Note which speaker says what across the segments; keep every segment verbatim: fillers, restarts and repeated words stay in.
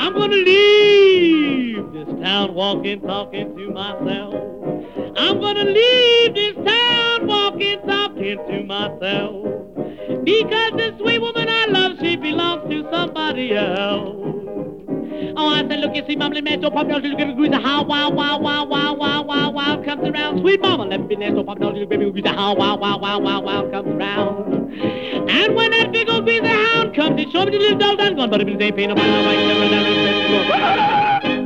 Speaker 1: I'm gonna leave this town walking, talking to myself. I'm gonna leave this town walking, talking to myself. Because the sweet woman I love, she belongs to somebody else. Oh, I said, look, you see, mama, let me ask you, pop down, little baby, grease, how, wow, wow, wow, wow, wow, wow, wow, comes around. Sweet mama, let me ask you, pop down, little baby, grease, how, wow, wow, wow, wow, wow, comes around. And when that big old greasy hound comes, he show me the little dog done gone, but if it ain't paying nobody, nobody, nobody, nobody, nobody.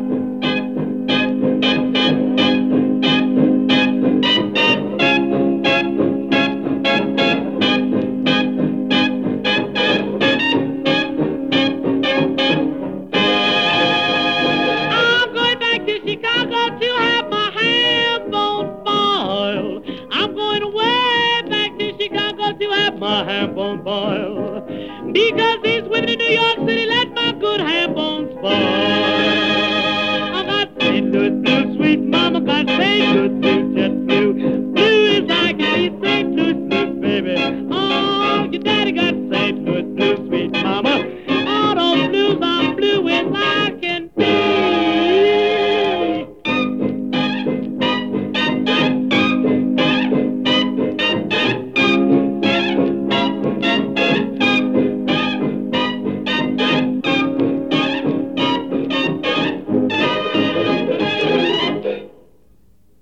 Speaker 1: Chicago to have my ham bone boiled. I'm going way back to Chicago to have my ham bone boiled. Because these women in New York City let my good ham bones spoil. I got Saint Louis blue, sweet mama got Saint Louis blue, jet blue. Blue is like the Saint Louis blue, baby. Oh, your daddy got Saint Louis.